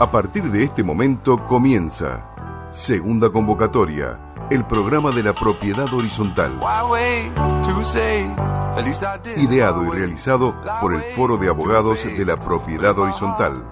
A partir de este momento comienza Segunda Convocatoria, el programa de la propiedad horizontal. Ideado y realizado por el Foro de Abogados de la Propiedad Horizontal.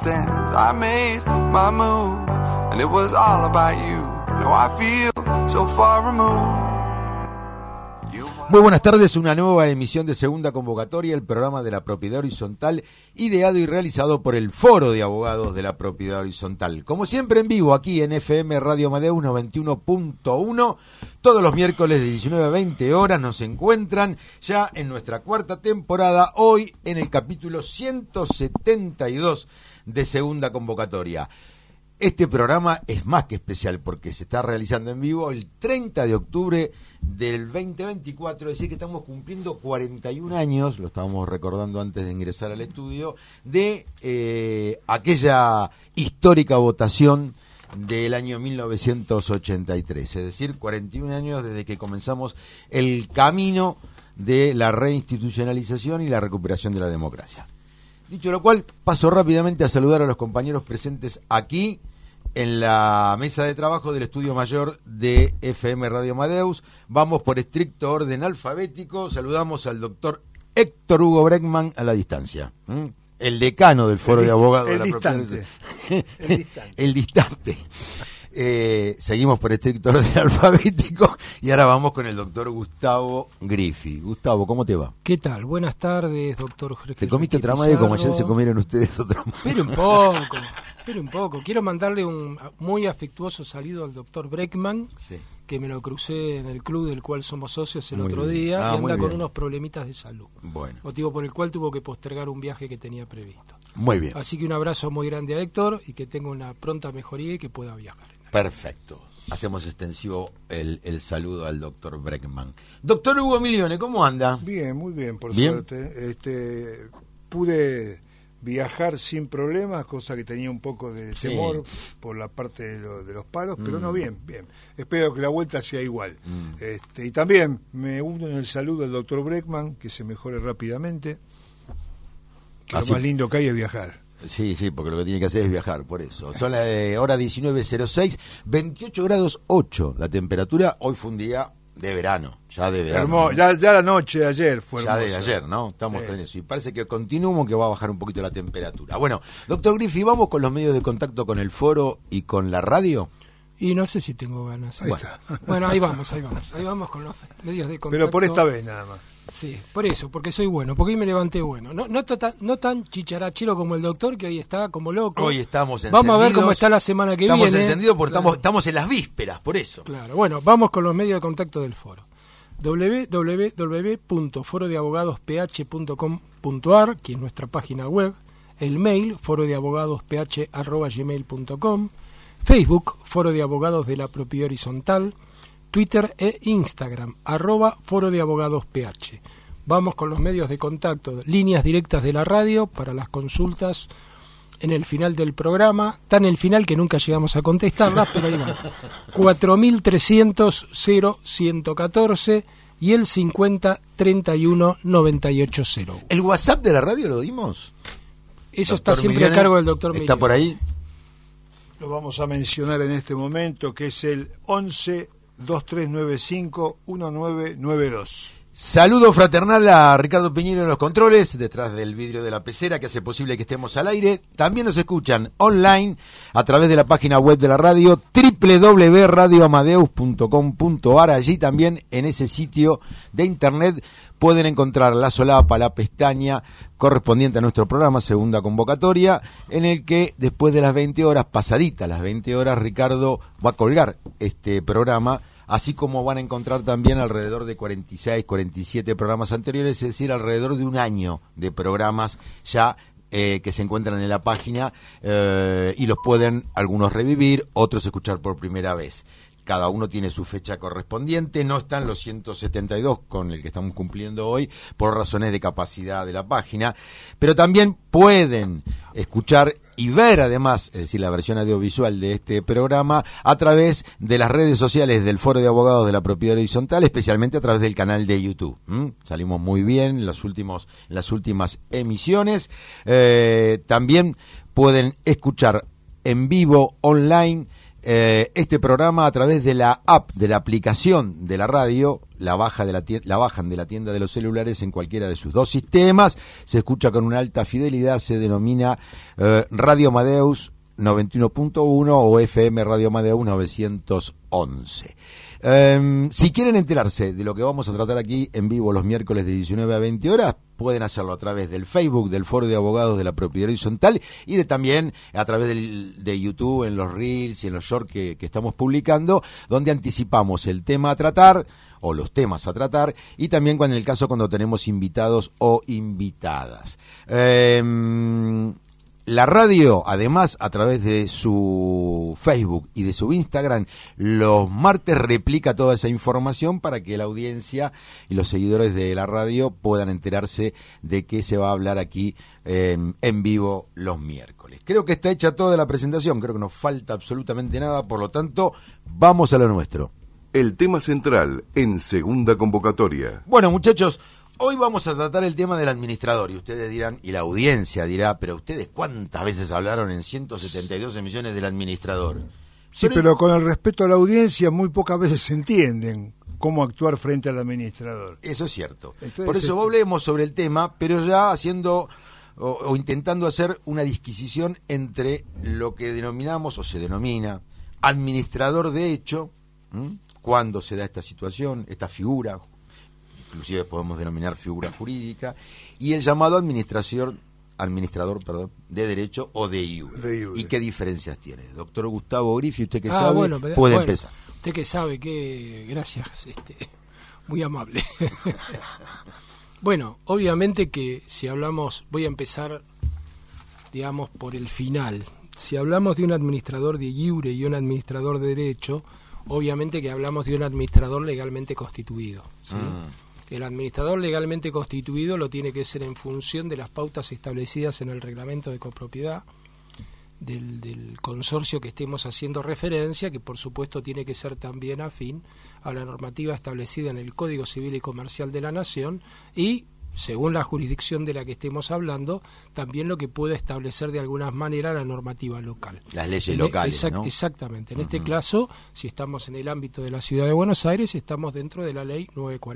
Muy buenas tardes, una nueva emisión de Segunda Convocatoria, el programa de la Propiedad Horizontal, ideado y realizado por el Foro de Abogados de la Propiedad Horizontal. Como siempre en vivo, aquí en FM Radio Amadeus 91.1, todos los miércoles de 19 a 20 horas nos encuentran ya en nuestra cuarta temporada, hoy en el capítulo 172 de Segunda Convocatoria. Este programa es más que especial porque se está realizando en vivo el 30 de octubre del 2024, es decir que estamos cumpliendo 41 años, lo estábamos recordando antes de ingresar al estudio, de aquella histórica votación del año 1983, es decir, 41 años desde que comenzamos el camino de la reinstitucionalización y la recuperación de la democracia. Dicho lo cual, paso rápidamente a saludar a los compañeros presentes aquí en la mesa de trabajo del Estudio Mayor de FM Radio Amadeus. Vamos por estricto orden alfabético. Saludamos al doctor Héctor Hugo Breckman a la distancia, el decano del Foro de Abogados de la Propiedad. El distante. Seguimos por estricto orden alfabético y ahora vamos con el doctor Gustavo Griffi. Gustavo, ¿cómo te va? ¿Qué tal? Buenas tardes, doctor Jorge. ¿Te comiste otra madre como ayer se comieron ustedes otra madre? Espera un poco. Quiero mandarle un muy afectuoso saludo al doctor Breckman, sí, que me lo crucé en el club del cual somos socios el otro día y anda con unos problemitas de salud. Bueno. Motivo por el cual tuvo que postergar un viaje que tenía previsto. Muy bien. Así que un abrazo muy grande a Héctor y que tenga una pronta mejoría y que pueda viajar. Perfecto. Hacemos extensivo el saludo al doctor Breckman. Doctor Hugo Milione, ¿cómo anda? Bien, muy bien, por ¿Bien? suerte. Pude viajar sin problemas, cosa que tenía un poco de temor por la parte de los paros, pero no, bien. Espero que la vuelta sea igual. Y también me uno en el saludo al doctor Breckman, que se mejore rápidamente, que lo más lindo que hay es viajar. Sí, porque lo que tiene que hacer es viajar, por eso. Son las hora 19:06, 28 grados 8 la temperatura. Hoy fue un día de verano, ya de verano. Ya la noche de ayer fue hermosa. Ya de ayer, ¿no? Estamos en eso. Y parece que continuamos que va a bajar un poquito la temperatura. Bueno, doctor Griffi, ¿vamos con los medios de contacto con el foro y con la radio? Y no sé si tengo ganas. Bueno, ahí vamos con los medios de contacto. Pero por esta vez nada más. Sí, por eso, porque soy bueno, porque hoy me levanté bueno. No tan chicharachero como el doctor, que hoy está como loco. Hoy estamos encendidos. Vamos a ver cómo está la semana que viene. Estamos encendidos porque estamos en las vísperas, por eso. Claro, bueno, vamos con los medios de contacto del foro. www.forodeabogadosph.com.ar, que es nuestra página web. El mail, forodeabogadosph@gmail.com. Facebook, Foro de Abogados de la Propiedad Horizontal. Twitter e Instagram, @Foro de Abogados PH. Vamos con los medios de contacto, líneas directas de la radio para las consultas en el final del programa, tan el final que nunca llegamos a contestarlas, pero ahí van. 4300-0114 y el 50-31-980. ¿El WhatsApp de la radio lo dimos? Eso está siempre a cargo del doctor Milione. ¿Está por ahí? Lo vamos a mencionar en este momento, que es el 11-2395-1992. Saludo fraternal a Ricardo Piñero en los controles, detrás del vidrio de la pecera, que hace posible que estemos al aire. También nos escuchan online a través de la página web de la radio, www.radioamadeus.com.ar. Allí también, en ese sitio de internet, pueden encontrar la solapa, la pestaña correspondiente a nuestro programa, Segunda Convocatoria, en el que después de las 20 horas, pasaditas las 20 horas, Ricardo va a colgar este programa, así como van a encontrar también alrededor de 46, 47 programas anteriores, es decir, alrededor de un año de programas ya que se encuentran en la página y los pueden algunos revivir, otros escuchar por primera vez. Cada uno tiene su fecha correspondiente, no están los 172 con el que estamos cumpliendo hoy por razones de capacidad de la página, pero también pueden escuchar y ver además, es decir, la versión audiovisual de este programa a través de las redes sociales del Foro de Abogados de la Propiedad Horizontal, especialmente a través del canal de YouTube. Salimos muy bien en las últimas emisiones. También pueden escuchar en vivo, online, este programa a través de la app, de la aplicación de la radio. La bajan de la tienda de los celulares en cualquiera de sus dos sistemas. Se escucha con una alta fidelidad, se denomina Radio Amadeus 91.1 o FM Radio Amadeus 911. Si quieren enterarse de lo que vamos a tratar aquí en vivo los miércoles de 19 a 20 horas, pueden hacerlo a través del Facebook del Foro de Abogados de la Propiedad Horizontal y también a través de YouTube, en los Reels y en los Shorts que estamos publicando, donde anticipamos el tema a tratar o los temas a tratar, y también en el caso cuando tenemos invitados o invitadas. La radio, además, a través de su Facebook y de su Instagram, los martes replica toda esa información para que la audiencia y los seguidores de la radio puedan enterarse de qué se va a hablar aquí en vivo los miércoles. Creo que está hecha toda la presentación, creo que no falta absolutamente nada, por lo tanto, vamos a lo nuestro. El tema central en segunda convocatoria. Bueno, muchachos, hoy vamos a tratar el tema del administrador, y ustedes dirán, y la audiencia dirá, pero ustedes ¿cuántas veces hablaron en 172 emisiones del administrador? Sí, pero con el respeto a la audiencia, muy pocas veces se entienden cómo actuar frente al administrador. Eso es cierto. Entonces, por eso hablemos sobre el tema, pero ya haciendo o intentando hacer una disquisición entre lo que denominamos o se denomina administrador de hecho, cuando se da esta situación, esta figura, inclusive podemos denominar figura jurídica, y el llamado administrador de derecho o de iure. ¿Y qué diferencias tiene? Doctor Gustavo Griffi, usted que sabe, puede empezar. Usted que sabe, gracias, muy amable. Bueno, obviamente que si hablamos, voy a empezar, digamos, por el final. Si hablamos de un administrador de iure y un administrador de derecho, obviamente que hablamos de un administrador legalmente constituido, ¿sí? El administrador legalmente constituido lo tiene que ser en función de las pautas establecidas en el reglamento de copropiedad del consorcio que estemos haciendo referencia, que por supuesto tiene que ser también afín a la normativa establecida en el Código Civil y Comercial de la Nación y, según la jurisdicción de la que estemos hablando, también lo que puede establecer de alguna manera la normativa local. Las leyes locales, ¿no? Exactamente. En este caso, si estamos en el ámbito de la Ciudad de Buenos Aires, estamos dentro de la Ley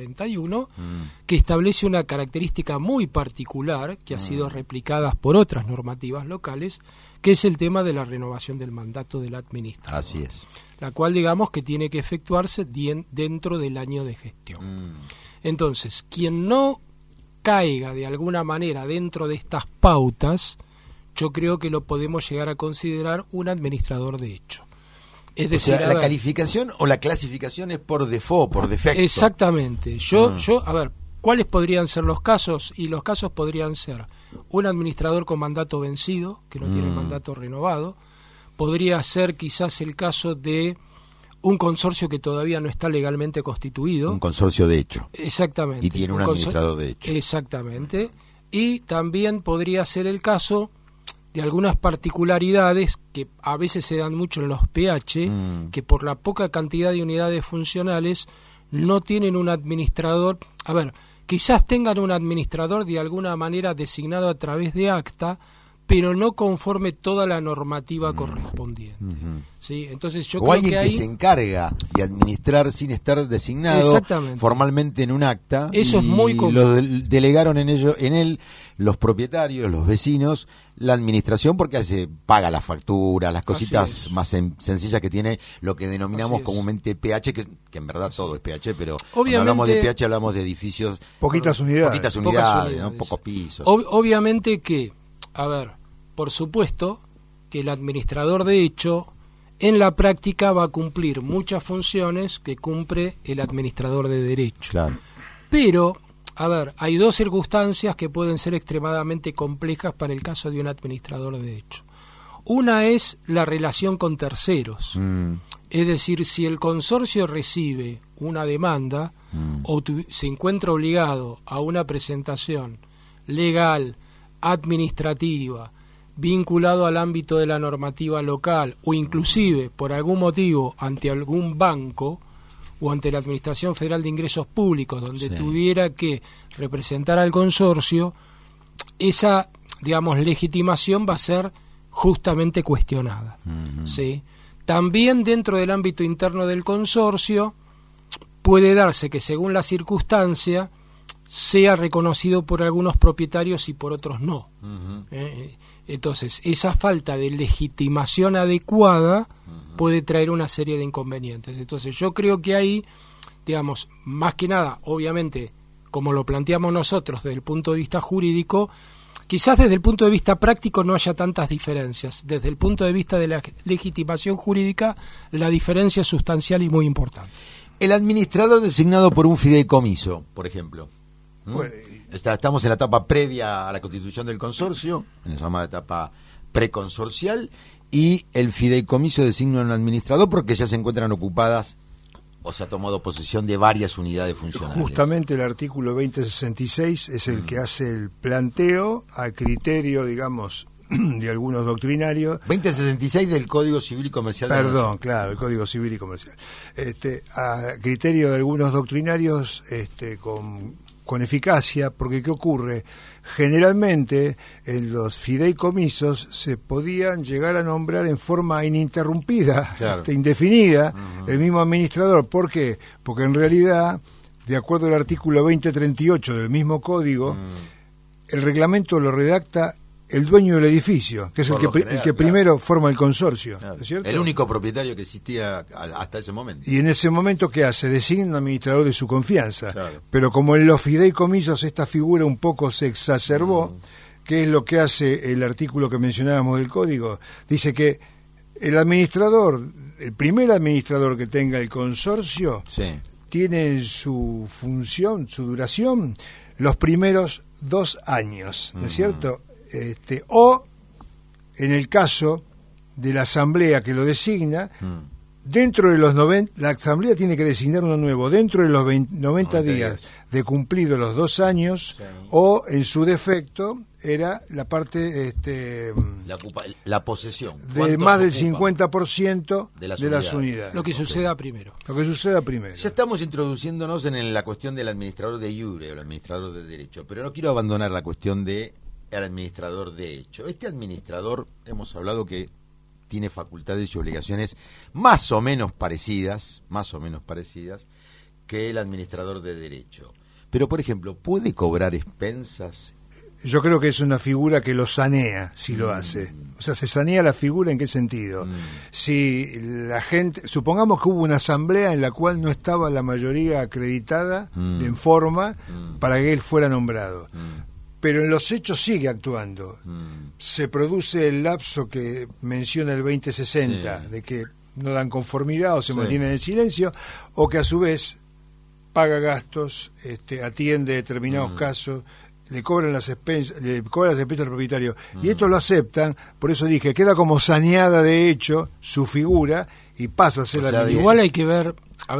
941, que establece una característica muy particular, que ha sido replicada por otras normativas locales, que es el tema de la renovación del mandato del administrador. Así es. La cual, digamos, que tiene que efectuarse dentro del año de gestión. Entonces, quien no caiga de alguna manera dentro de estas pautas, yo creo que lo podemos llegar a considerar un administrador de hecho. Es decir, o sea, la calificación o la clasificación es por default, por defecto. Exactamente. A ver, ¿cuáles podrían ser los casos? Y los casos podrían ser un administrador con mandato vencido, que no tiene mandato renovado. Podría ser quizás el caso de un consorcio que todavía no está legalmente constituido. Un consorcio de hecho. Exactamente. Y tiene un administrador de hecho. Exactamente. Y también podría ser el caso de algunas particularidades que a veces se dan mucho en los PH, que por la poca cantidad de unidades funcionales no tienen un administrador. A ver, quizás tengan un administrador de alguna manera designado a través de acta, pero no conforme toda la normativa correspondiente. ¿Sí? Entonces yo o creo alguien que, ahí se encarga de administrar sin estar designado formalmente en un acta. Eso es muy común. Lo delegaron en él los propietarios, los vecinos, la administración, porque paga la factura, las cositas más sencillas que tiene lo que denominamos comúnmente PH, que en verdad todo es PH, pero cuando hablamos de PH hablamos de edificios. Poquitas unidades, ¿no? Pocos pisos. Obviamente que, a ver, por supuesto que el administrador de hecho en la práctica va a cumplir muchas funciones que cumple el administrador de derecho. Claro. Pero, a ver, hay dos circunstancias que pueden ser extremadamente complejas para el caso de un administrador de hecho. Una es la relación con terceros. Es decir, si el consorcio recibe una demanda o se encuentra obligado a una presentación legal, administrativa, vinculado al ámbito de la normativa local o inclusive por algún motivo ante algún banco o ante la Administración Federal de Ingresos Públicos donde tuviera que representar al consorcio, esa, digamos, legitimación va a ser justamente cuestionada. ¿Sí? También dentro del ámbito interno del consorcio puede darse que según la circunstancia sea reconocido por algunos propietarios y por otros no. Entonces, esa falta de legitimación adecuada puede traer una serie de inconvenientes. Entonces, yo creo que ahí, digamos, más que nada, obviamente, como lo planteamos nosotros desde el punto de vista jurídico, quizás desde el punto de vista práctico no haya tantas diferencias. Desde el punto de vista de la legitimación jurídica, la diferencia es sustancial y muy importante. El administrador designado por un fideicomiso, por ejemplo. Bueno, Estamos en la etapa previa a la constitución del consorcio, en la llamada etapa preconsorcial, y el fideicomiso designa un administrador porque ya se encuentran ocupadas o se ha tomado posesión de varias unidades funcionales. justamente el artículo 2066 es el que hace el planteo a criterio, digamos, de algunos doctrinarios. 2066 del Código Civil y Comercial. Perdón, claro, el Código Civil y Comercial. A criterio de algunos doctrinarios, con eficacia, porque ¿qué ocurre? Generalmente en los fideicomisos se podían llegar a nombrar en forma ininterrumpida, claro, indefinida, el mismo administrador. ¿Por qué? Porque en realidad, de acuerdo al artículo 2038 del mismo código, el reglamento lo redacta el dueño del edificio, que es el que primero forma el consorcio, claro, ¿no es cierto? el único propietario que existía hasta ese momento. Y en ese momento, ¿qué hace? Designa un administrador de su confianza. Claro. Pero como en los fideicomisos esta figura un poco se exacerbó, ¿qué es lo que hace el artículo que mencionábamos del código? Dice que el administrador, el primer administrador que tenga el consorcio, Sí. tiene su función, su duración, los primeros 2 años, ¿no es cierto? O en el caso de la asamblea que lo designa, dentro de los 90, la asamblea tiene que designar uno nuevo dentro de los 90 días de cumplidos los 2 años, sí, o en su defecto era la parte la posesión de más del 50% de las unidades. Lo que suceda primero. Lo que suceda primero. Ya estamos introduciéndonos en la cuestión del administrador de iure o el administrador de derecho, pero no quiero abandonar la cuestión de el administrador de hecho. Este administrador, hemos hablado que tiene facultades y obligaciones más o menos parecidas que el administrador de derecho. Pero, por ejemplo, ¿puede cobrar expensas? Yo creo que es una figura que lo sanea si lo hace. O sea, se sanea la figura, ¿en qué sentido? Si la gente, supongamos que hubo una asamblea en la cual no estaba la mayoría acreditada en forma para que él fuera nombrado. Pero en los hechos sigue actuando. Se produce el lapso que menciona el 2060, sí, de que no dan conformidad o se mantienen en silencio, o que a su vez paga gastos, atiende determinados casos, le cobran las expensas al propietario. Y esto lo aceptan, por eso dije, queda como saneada de hecho su figura y pasa a ser la igual hay que ver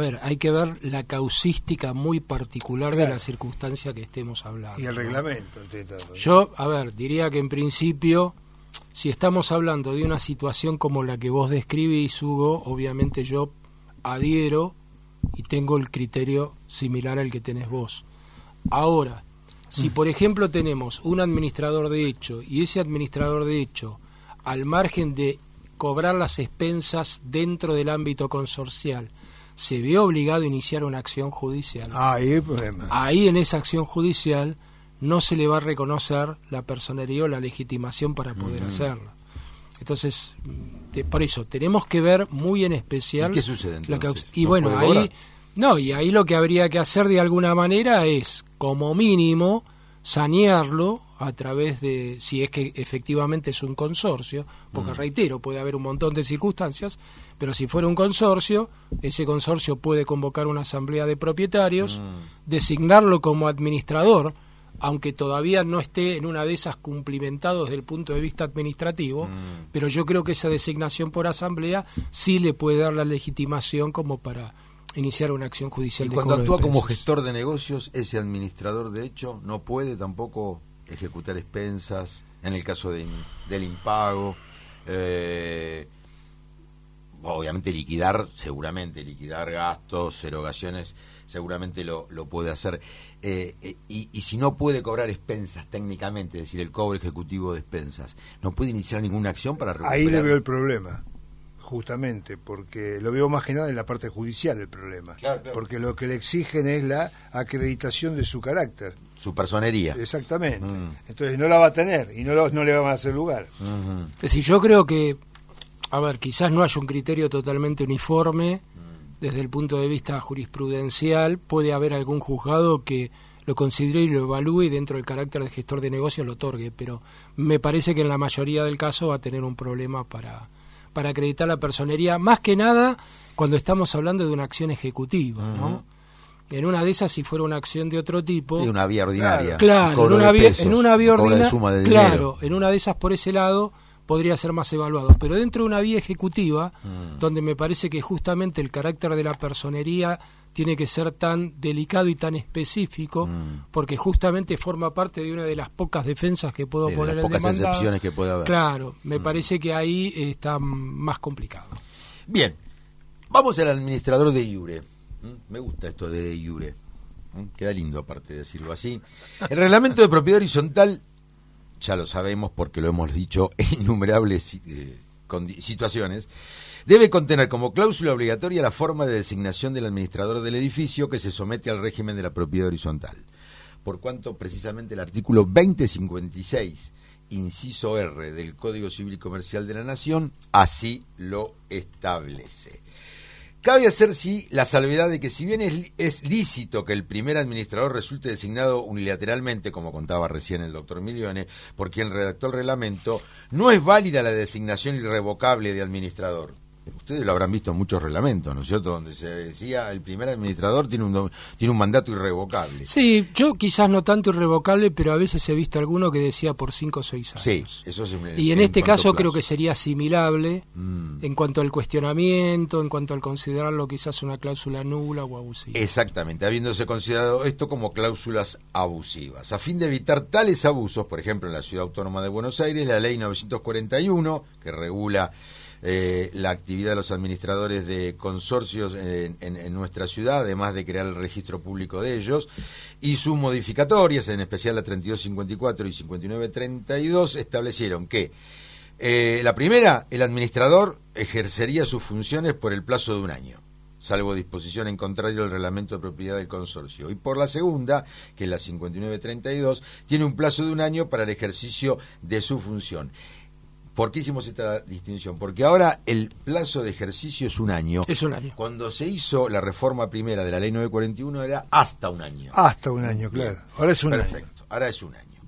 la causística muy particular de la circunstancia que estemos hablando. Y el reglamento. Yo, diría que en principio, si estamos hablando de una situación como la que vos describís, Hugo, obviamente yo adhiero y tengo el criterio similar al que tenés vos. Ahora, si por ejemplo tenemos un administrador de hecho y ese administrador de hecho, al margen de cobrar las expensas dentro del ámbito consorcial, se ve obligado a iniciar una acción judicial. Ahí hay problema. Ahí en esa acción judicial no se le va a reconocer la personería o la legitimación para poder hacerlo. Entonces, por eso, tenemos que ver muy en especial... ¿Y qué sucede entonces? Y bueno, ahí lo que habría que hacer de alguna manera es, como mínimo, sanearlo a través de, si es que efectivamente es un consorcio, porque reitero, puede haber un montón de circunstancias, pero si fuera un consorcio, ese consorcio puede convocar una asamblea de propietarios, designarlo como administrador, aunque todavía no esté en una de esas cumplimentado desde el punto de vista administrativo, pero yo creo que esa designación por asamblea sí le puede dar la legitimación como para iniciar una acción judicial. Y de cuando cobro actúa de como expensas. gestor de negocios, ese administrador de hecho no puede tampoco ejecutar expensas en el caso del impago, obviamente seguramente liquidar gastos, erogaciones, seguramente lo puede hacer. Y si no puede cobrar expensas técnicamente, es decir, el cobro ejecutivo de expensas, ¿no puede iniciar ninguna acción para recuperar? Ahí le veo el problema, justamente, porque lo veo más que nada en la parte judicial el problema. Claro. Porque lo que le exigen es la acreditación de su carácter. Su personería. Exactamente. Entonces no la va a tener y no le van a hacer lugar. Es decir, yo creo que, a ver, quizás no haya un criterio totalmente uniforme desde el punto de vista jurisprudencial. Puede haber algún juzgado que lo considere y lo evalúe y dentro del carácter de gestor de negocios lo otorgue, pero me parece que en la mayoría del caso va a tener un problema para acreditar la personería, más que nada cuando estamos hablando de una acción ejecutiva, ¿no? En una de esas, si fuera una acción de otro tipo... De una vía ordinaria. Claro, en una vía ordinaria, claro, en una de esas por ese lado podría ser más evaluado, pero dentro de una vía ejecutiva, donde me parece que justamente el carácter de la personería tiene que ser tan delicado y tan específico, porque justamente forma parte de una de las pocas defensas que puedo poner el demandado. Pocas excepciones que puede haber. Claro, me parece que ahí está más complicado. Bien, vamos al administrador de iure. Me gusta esto de iure. Queda lindo aparte de decirlo así. El reglamento de propiedad horizontal, ya lo sabemos porque lo hemos dicho en innumerables situaciones, debe contener como cláusula obligatoria la forma de designación del administrador del edificio que se somete al régimen de la propiedad horizontal. Por cuanto precisamente el artículo 2056, inciso R del Código Civil y Comercial de la Nación, así lo establece. Cabe hacer, sí, la salvedad de que si bien es lícito que el primer administrador resulte designado unilateralmente, como contaba recién el doctor Milione, por quien redactó el reglamento, no es válida la designación irrevocable de administrador. Ustedes lo habrán visto en muchos reglamentos, ¿no es cierto?, donde se decía el primer administrador tiene un mandato irrevocable. Sí, yo quizás no tanto irrevocable, pero a veces he visto alguno que decía por 5 o 6 años. Sí, eso es y en este caso creo que sería asimilable en cuanto al cuestionamiento, en cuanto al considerarlo quizás una cláusula nula o abusiva. Exactamente, habiéndose considerado esto como cláusulas abusivas. A fin de evitar tales abusos, por ejemplo, en la Ciudad Autónoma de Buenos Aires, la Ley 941, que regula la actividad de los administradores de consorcios en nuestra ciudad, además de crear el registro público de ellos, y sus modificatorias, en especial la 3254 y 5932, establecieron que la primera, el administrador ejercería sus funciones por el plazo de 1 año, salvo disposición en contrario del reglamento de propiedad del consorcio, y por la segunda, que es la 5932, tiene un plazo de 1 año para el ejercicio de su función. ¿Por qué hicimos esta distinción? Porque ahora el plazo de ejercicio es 1 año. Es 1 año. Cuando se hizo la reforma primera de la ley 941 era hasta 1 año. Hasta 1 año, claro. Ahora es 1 año. Perfecto, ahora es 1 año.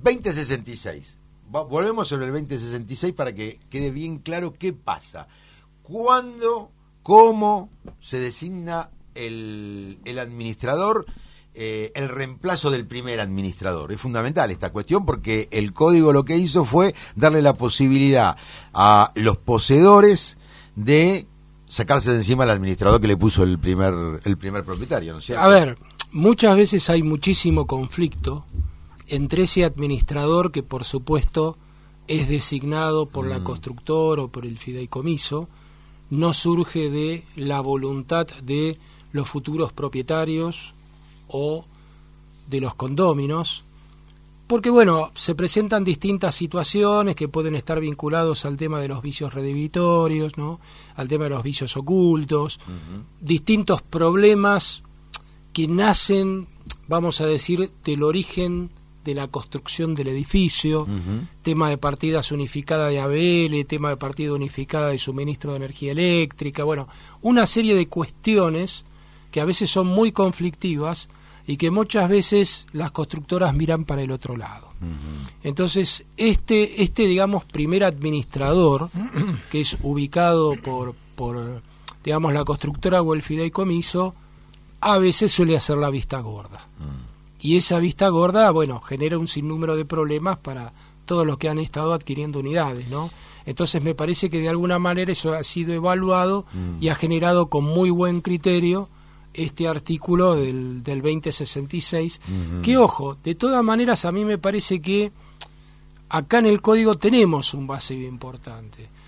2066. Volvemos sobre el 2066 para que quede bien claro qué pasa. ¿Cuándo, cómo se designa el administrador? El reemplazo del primer administrador. Es fundamental esta cuestión porque el código lo que hizo fue darle la posibilidad a los poseedores de sacarse de encima al administrador que le puso el primer propietario, ¿no es cierto? A ver, muchas veces hay muchísimo conflicto entre ese administrador que por supuesto es designado por la constructora o por el fideicomiso, no surge de la voluntad de los futuros propietarios o de los condóminos, porque bueno, se presentan distintas situaciones que pueden estar vinculados al tema de los vicios redimitorios, ¿no?, al tema de los vicios ocultos, distintos problemas que nacen, vamos a decir, del origen de la construcción del edificio, tema de partidas unificada de ABL, tema de partida unificada de suministro de energía eléctrica, bueno, una serie de cuestiones que a veces son muy conflictivas y que muchas veces las constructoras miran para el otro lado. Entonces, este digamos, primer administrador, que es ubicado por digamos, la constructora o el fideicomiso, a veces suele hacer la vista gorda. Y esa vista gorda, bueno, genera un sinnúmero de problemas para todos los que han estado adquiriendo unidades, ¿no? Entonces me parece que de alguna manera eso ha sido evaluado y ha generado con muy buen criterio este artículo del 2066, que ojo, de todas maneras a mí me parece que acá en el código tenemos un vacío importante.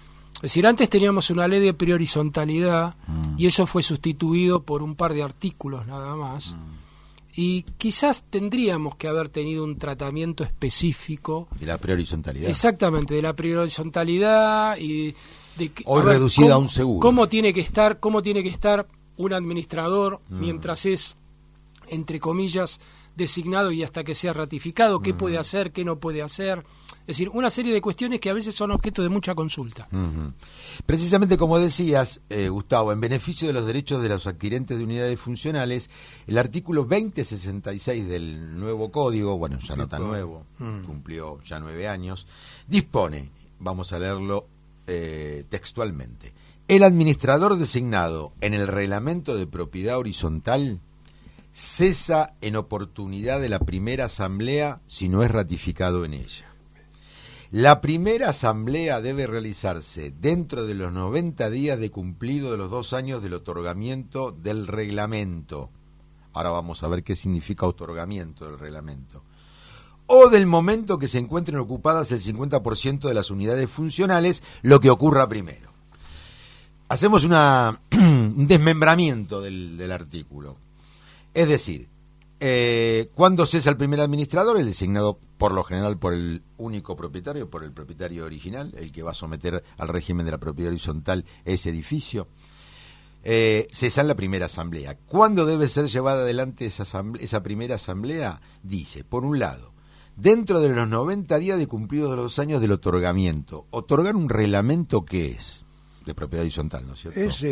decir, antes teníamos una ley de horizontalidad y eso fue sustituido por un par de artículos nada más. Y quizás tendríamos que haber tenido un tratamiento específico de la horizontalidad. Exactamente, de la horizontalidad y de que, hoy reducida a un seguro. ¿Cómo tiene que estar un administrador mientras es, entre comillas, designado y hasta que sea ratificado? ¿Qué puede hacer, qué no puede hacer? Es decir, una serie de cuestiones que a veces son objeto de mucha consulta. Precisamente como decías, Gustavo, en beneficio de los derechos de los adquirentes de unidades funcionales, el artículo 2066 del nuevo código, bueno, ya no tan nuevo, cumplió ya 9 años, dispone, vamos a leerlo textualmente, el administrador designado en el reglamento de propiedad horizontal cesa en oportunidad de la primera asamblea si no es ratificado en ella. La primera asamblea debe realizarse dentro de los 90 días de cumplido de los 2 años del otorgamiento del reglamento. Ahora vamos a ver qué significa otorgamiento del reglamento. O del momento que se encuentren ocupadas el 50% de las unidades funcionales, lo que ocurra primero. Hacemos un desmembramiento del artículo. Es decir, ¿cuándo cesa el primer administrador? El designado por lo general por el único propietario, por el propietario original, el que va a someter al régimen de la propiedad horizontal ese edificio. Cesa en la primera asamblea. ¿Cuándo debe ser llevada adelante esa primera asamblea? Dice, por un lado, dentro de los 90 días de cumplidos de los 2 años del otorgamiento. ¿Otorgar un reglamento qué es? De propiedad horizontal, ¿no es cierto? Es,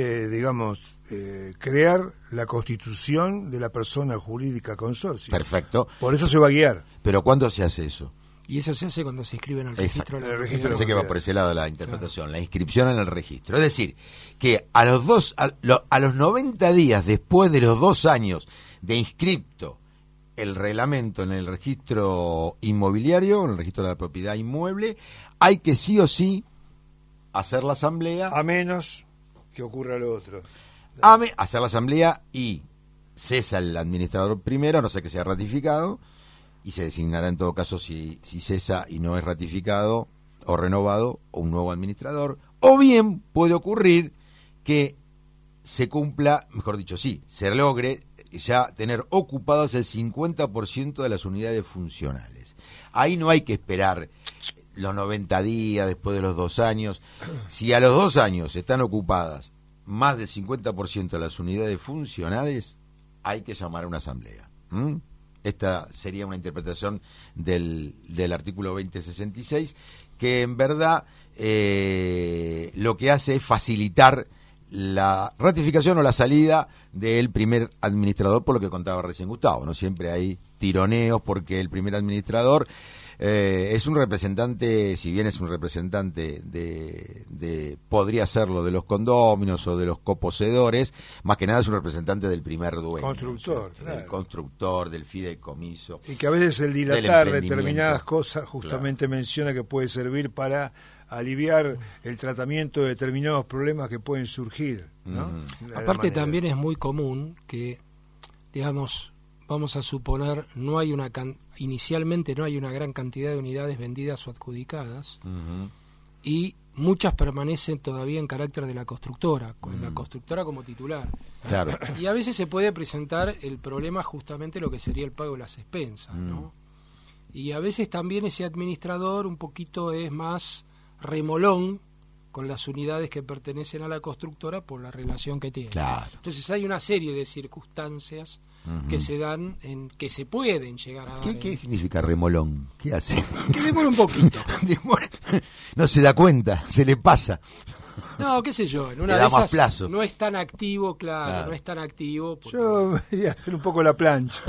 crear la constitución de la persona jurídica consorcio. Perfecto. Por eso se va a guiar. ¿Pero cuándo se hace eso? Y eso se hace cuando se inscribe en el registro. Pensé que va por ese lado la interpretación, claro. La inscripción en el registro. Es decir, que a los 90 días después de los 2 años de inscripto el reglamento en el registro inmobiliario, en el registro de la propiedad inmueble, hay que sí o sí hacer la asamblea. A menos que ocurra lo otro. Hacer la asamblea y cesa el administrador primero, a no ser que sea ratificado, y se designará en todo caso si cesa y no es ratificado o renovado un nuevo administrador. O bien puede ocurrir que se cumpla, mejor dicho, se logre ya tener ocupadas el 50% de las unidades funcionales. Ahí no hay que esperar los 90 días después de los 2 años. Si a los 2 años están ocupadas más del 50% de las unidades funcionales, hay que llamar a una asamblea. Esta sería una interpretación del artículo 2066, que en verdad lo que hace es facilitar la ratificación o la salida del primer administrador, por lo que contaba recién Gustavo, ¿no? Siempre hay tironeos porque el primer administrador es un representante, si bien es un representante podría serlo de los condóminos o de los coposeedores, más que nada es un representante del primer dueño. Constructor, claro. Del constructor, del fideicomiso. Y que a veces el dilatar determinadas cosas justamente menciona que puede servir para aliviar el tratamiento de determinados problemas que pueden surgir, ¿no? Aparte también es muy común que, digamos, vamos a suponer, inicialmente no hay una gran cantidad de unidades vendidas o adjudicadas, y muchas permanecen todavía en carácter de la constructora, con la constructora como titular. Claro. Y a veces se puede presentar el problema justamente lo que sería el pago de las expensas, ¿no? Y a veces también ese administrador un poquito es más remolón con las unidades que pertenecen a la constructora por la relación que tiene. Claro. Entonces hay una serie de circunstancias que se dan, que se pueden llegar a dar. ¿Qué significa remolón? ¿Qué hace? Que demora un poquito. No se da cuenta, se le pasa. No, qué sé yo, en una Le de da más esas plazo. no es tan activo, claro, no es tan activo. Porque... Yo voy a hacer un poco la plancha.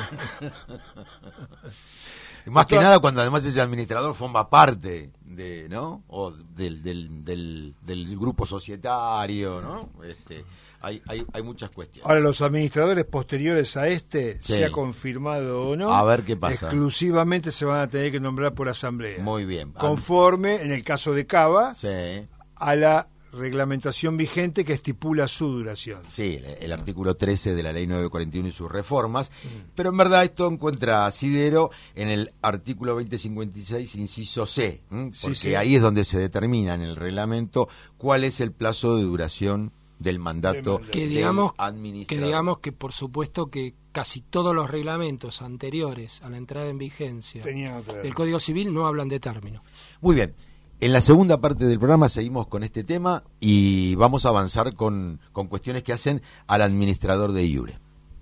Más que nada cuando además ese administrador forma parte de, ¿no? O del grupo societario, ¿no? Hay muchas cuestiones. Ahora, los administradores posteriores a sea confirmado o no, a ver qué pasa. Exclusivamente se van a tener que nombrar por asamblea. Muy bien. Conforme, en el caso de Cava, a la reglamentación vigente que estipula su duración. Sí, el artículo 13 de la ley 941 y sus reformas, pero en verdad esto encuentra asidero en el artículo 2056, inciso C, porque ahí es donde se determina en el reglamento cuál es el plazo de duración del mandato del administrador. Que digamos que por supuesto que casi todos los reglamentos anteriores a la entrada en vigencia del Código Civil no hablan de término. Muy bien. En la segunda parte del programa seguimos con este tema y vamos a avanzar con cuestiones que hacen al administrador de iure.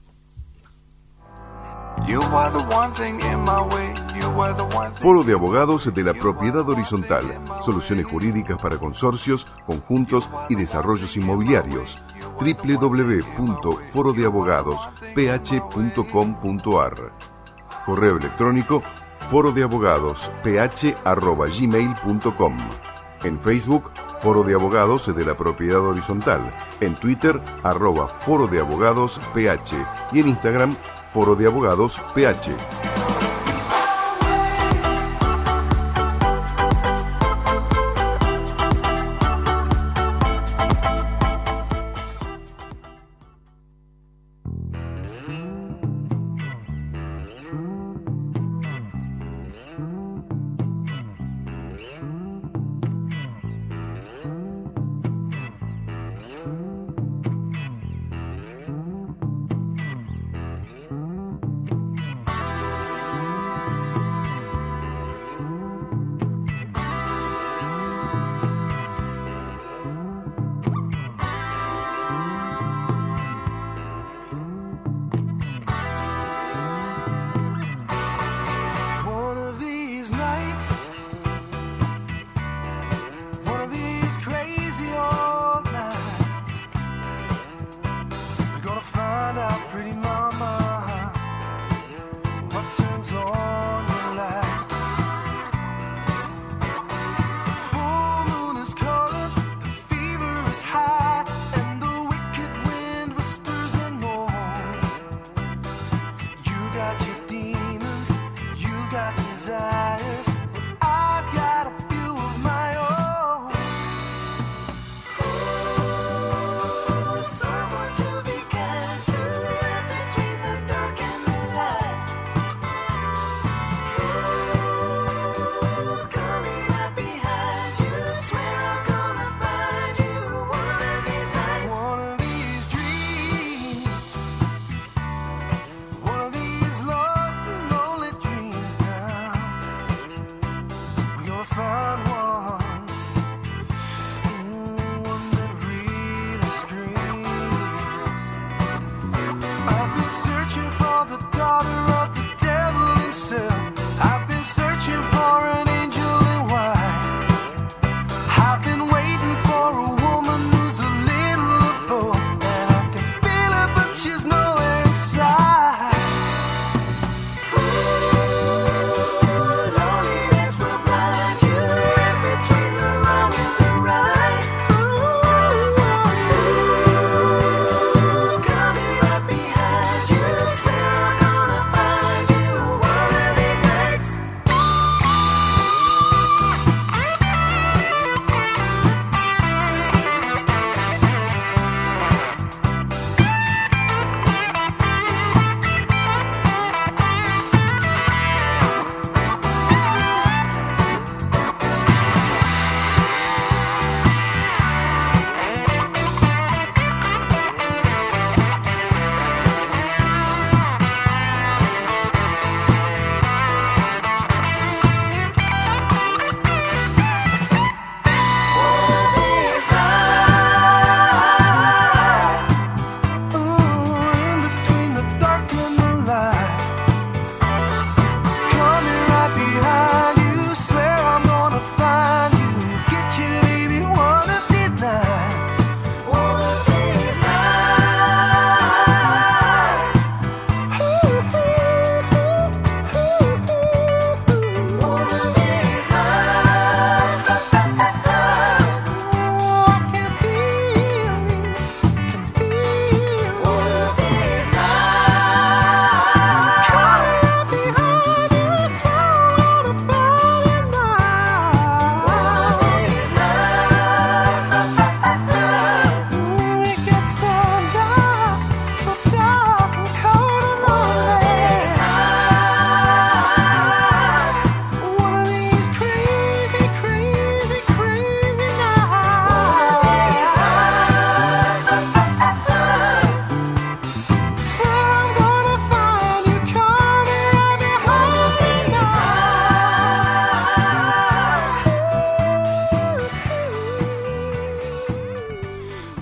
Foro de Abogados de la Propiedad Horizontal. Soluciones jurídicas para consorcios, conjuntos y desarrollos inmobiliarios. www.forodeabogadosph.com.ar. Correo electrónico forodeabogadosph@gmail.com. En Facebook, Foro de Abogados de la Propiedad Horizontal. En Twitter, @Foro de Abogados PH. Y en Instagram, Foro de Abogados PH.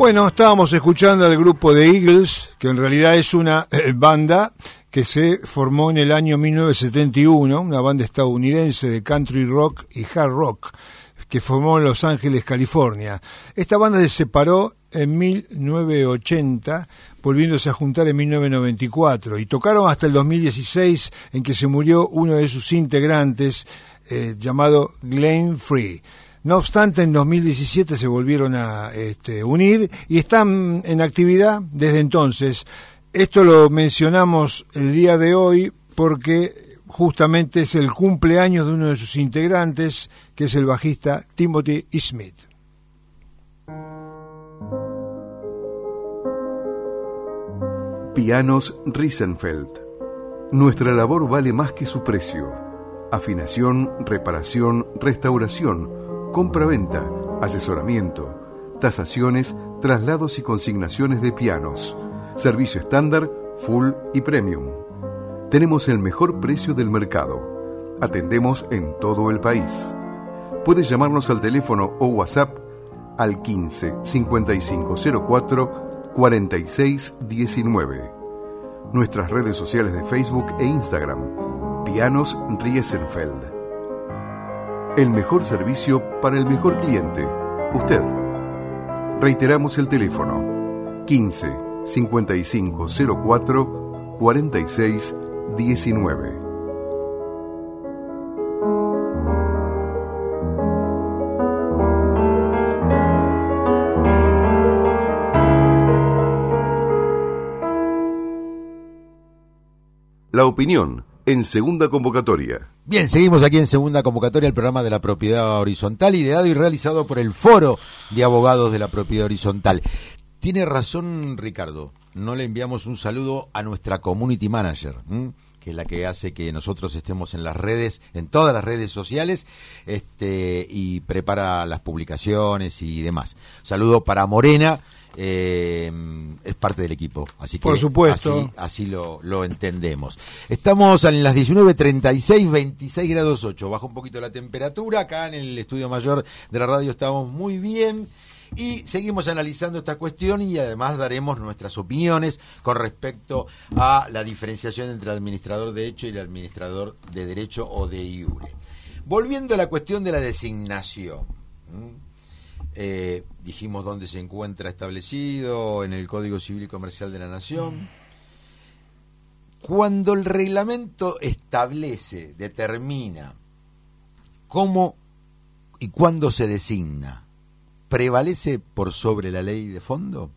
Bueno, estábamos escuchando al grupo de Eagles, que en realidad es una banda que se formó en el año 1971, una banda estadounidense de country rock y hard rock, que formó en Los Ángeles, California. Esta banda se separó en 1980, volviéndose a juntar en 1994, y tocaron hasta el 2016, en que se murió uno de sus integrantes, llamado Glenn Frey. No obstante, en 2017 se volvieron a unir y están en actividad desde entonces. Esto lo mencionamos el día de hoy porque justamente es el cumpleaños de uno de sus integrantes, que es el bajista Timothy Smith. Pianos Riesenfeld. Nuestra labor vale más que su precio. Afinación, reparación, restauración, compra-venta, asesoramiento, tasaciones, traslados y consignaciones de pianos. Servicio estándar, full y premium. Tenemos el mejor precio del mercado. Atendemos en todo el país. Puedes llamarnos al teléfono o WhatsApp al 15 5504 46 19. Nuestras redes sociales de Facebook e Instagram, Pianos Riesenfeld. El mejor servicio para el mejor cliente, usted. Reiteramos el teléfono, 15 5504 46 19. La opinión en segunda convocatoria. Bien, seguimos aquí en segunda convocatoria, el programa de la propiedad horizontal, ideado y realizado por el Foro de Abogados de la Propiedad Horizontal. Tiene razón Ricardo, no le enviamos un saludo a nuestra community manager, que es la que hace que nosotros estemos en las redes, en todas las redes sociales, y prepara las publicaciones y demás. Saludo para Morena. Es parte del equipo, así que por supuesto. así lo entendemos. Estamos en las 19:36, 26 grados 8, baja un poquito la temperatura, acá en el estudio mayor de la radio estamos muy bien y seguimos analizando esta cuestión y además daremos nuestras opiniones con respecto a la diferenciación entre el administrador de hecho y el administrador de derecho o de iure. Volviendo a la cuestión de la designación, dijimos dónde se encuentra establecido en el Código Civil y Comercial de la Nación. Cuando el reglamento establece, determina cómo y cuándo se designa, ¿prevalece por sobre la ley de fondo?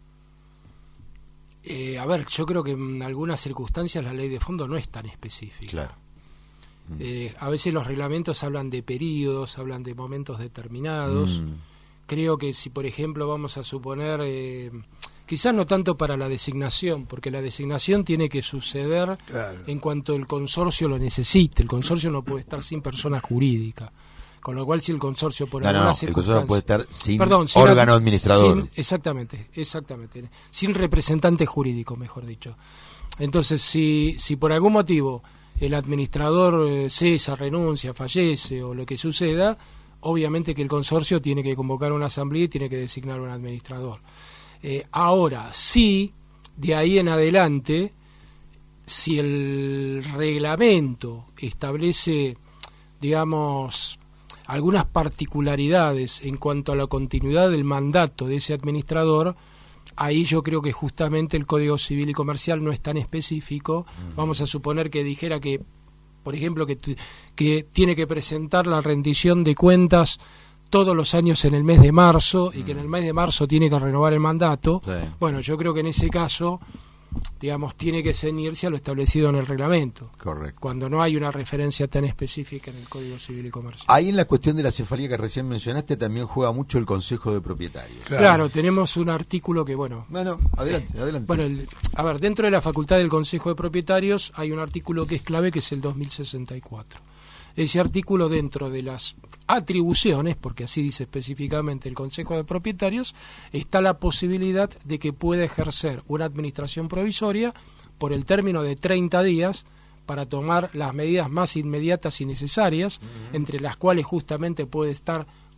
A ver, yo creo que en algunas circunstancias la ley de fondo no es tan específica. Claro. A veces los reglamentos hablan de periodos, hablan de momentos determinados. Creo que si, por ejemplo, vamos a suponer, quizás no tanto para la designación, porque la designación tiene que suceder en cuanto el consorcio lo necesite. El consorcio no puede estar sin persona jurídica. Con lo cual, si el consorcio por alguna circunstancia... el consorcio puede estar sin órgano administrador. Exactamente. Sin representante jurídico, mejor dicho. Entonces, si por algún motivo el administrador cesa, renuncia, fallece o lo que suceda, obviamente que el consorcio tiene que convocar una asamblea y tiene que designar un administrador. Ahora, sí, de ahí en adelante, si el reglamento establece, digamos, algunas particularidades en cuanto a la continuidad del mandato de ese administrador, ahí yo creo que justamente el Código Civil y Comercial no es tan específico. Vamos a suponer que dijera que, por ejemplo, que tiene que presentar la rendición de cuentas todos los años en el mes de marzo y que en el mes de marzo tiene que renovar el mandato. Sí. Bueno, yo creo que en ese caso, digamos, tiene que ceñirse a lo establecido en el reglamento. Correcto. Cuando no hay una referencia tan específica en el Código Civil y Comercial. Ahí en la cuestión de la cefalía que recién mencionaste también juega mucho el Consejo de Propietarios. Claro, tenemos un artículo que, bueno... adelante. Bueno, a ver, dentro de la facultad del Consejo de Propietarios hay un artículo que es clave, que es el 2064. Ese artículo, dentro de las atribuciones, porque así dice específicamente el Consejo de Propietarios, está la posibilidad de que pueda ejercer una administración provisoria por el término de 30 días para tomar las medidas más inmediatas y necesarias, entre las cuales justamente puede estar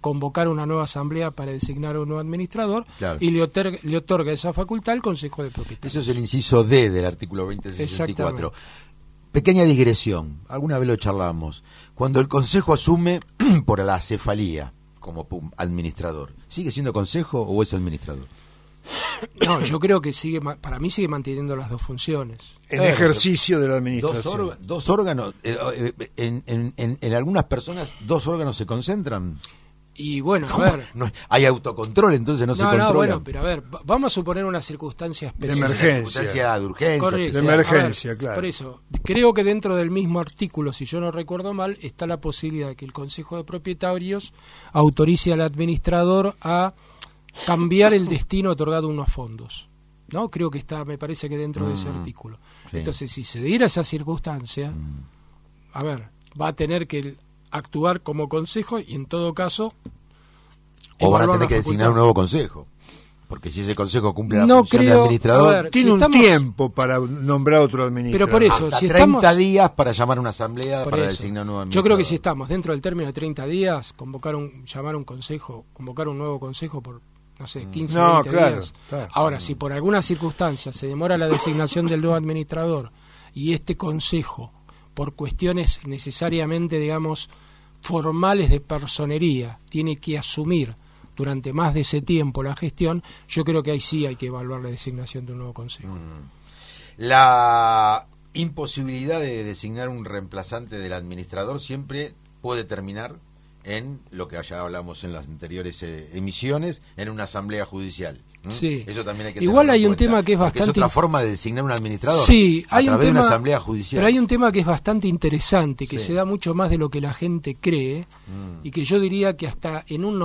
convocar una nueva asamblea para designar un nuevo administrador, claro, y le otorga esa facultad al Consejo de Propietarios. Eso es el inciso D del artículo 2064. Pequeña digresión, alguna vez lo charlamos. Cuando el Consejo asume por la acefalía como administrador, ¿sigue siendo Consejo o es administrador? No, yo creo que para mí sigue manteniendo las dos funciones. El ejercicio de la administración. Dos órganos, en algunas personas, dos órganos se concentran. Y bueno, a ver... No, hay autocontrol, entonces no se controla. No, bueno, pero a ver, vamos a suponer una circunstancia específica. De emergencia. De urgencia. Correcto. De emergencia, claro. Por eso, creo que dentro del mismo artículo, si yo no recuerdo mal, está la posibilidad de que el Consejo de Propietarios autorice al administrador a cambiar el destino otorgado a unos fondos. ¿No? Creo que está, me parece que dentro de ese artículo. Sí. Entonces, si se diera esa circunstancia, a ver, va a tener que actuar como consejo y en todo caso o van a tener que designar un nuevo consejo, porque si ese consejo cumple la función de administrador, tiene un tiempo para nombrar otro administrador. Pero por eso, hasta si 30 días para llamar a una asamblea para designar un nuevo administrador. Yo creo que si estamos dentro del término de 30 días, llamar un consejo, convocar un nuevo consejo por, no sé, 15 o 20 días. Claro. Ahora, si por alguna circunstancia se demora la designación del nuevo administrador y este consejo, por cuestiones necesariamente, digamos, formales de personería, tiene que asumir durante más de ese tiempo la gestión, yo creo que ahí sí hay que evaluar la designación de un nuevo consejo. La imposibilidad de designar un reemplazante del administrador siempre puede terminar en lo que ya hablamos en las anteriores emisiones, en una asamblea judicial. Sí. Eso también hay que Igual hay un cuenta, tema que es bastante... Es otra forma de designar un administrador. Sí, hay a través un tema, de una asamblea judicial. Pero hay un tema que es bastante interesante, que se da mucho más de lo que la gente cree, y que yo diría que hasta en un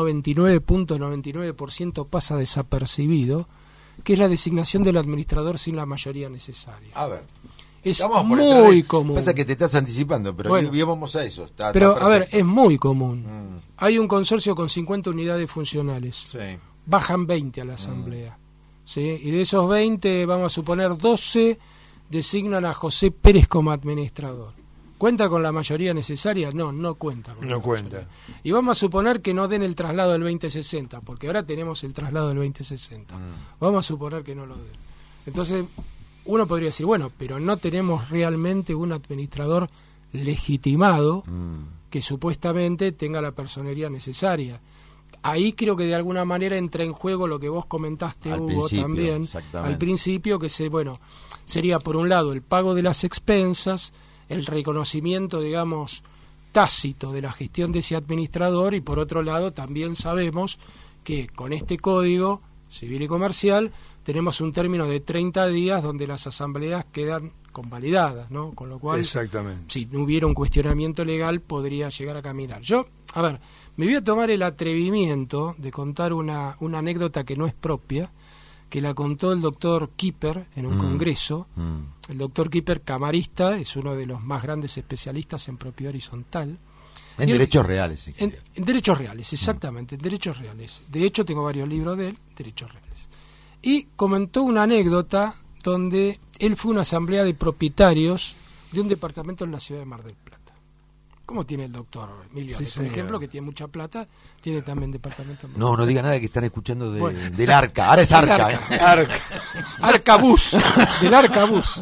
99.99% pasa desapercibido, que es la designación del administrador sin la mayoría necesaria. A ver. Es muy común. Pasa que te estás anticipando, pero bueno, vamos a eso. Pero, a ver, es muy común. Hay un consorcio con 50 unidades funcionales. Sí. Bajan 20 a la asamblea. ¿Sí? Y de esos 20, vamos a suponer, 12 designan a José Pérez como administrador. ¿Cuenta con la mayoría necesaria? No cuenta con la mayoría. Y vamos a suponer que no den el traslado del 2060, porque ahora tenemos el traslado del 2060. Vamos a suponer que no lo den. Entonces, uno podría decir, bueno, pero no tenemos realmente un administrador legitimado que supuestamente tenga la personería necesaria. Ahí creo que de alguna manera entra en juego lo que vos comentaste, Hugo, también al principio, que sería por un lado el pago de las expensas, el reconocimiento, digamos, tácito de la gestión de ese administrador, y por otro lado también sabemos que con este código civil y comercial tenemos un término de 30 días donde las asambleas quedan convalidadas, ¿no? Con lo cual, si no hubiera un cuestionamiento legal, podría llegar a caminar. Yo, a ver, me voy a tomar el atrevimiento de contar una anécdota que no es propia, que la contó el doctor Kipper en un congreso. El doctor Kipper, camarista, es uno de los más grandes especialistas en propiedad horizontal. En derechos reales. Sí. En derechos reales, exactamente, en derechos reales. De hecho, tengo varios libros de él, derechos reales. Y comentó una anécdota donde él fue a una asamblea de propietarios de un departamento en la ciudad de Mar del Plata. ¿Cómo tiene el doctor Miliones? Sí, por ejemplo, que tiene mucha plata, tiene también departamento. No diga nada, que están escuchando del Arca. Ahora es Arca. Arcabús, del Arcabús.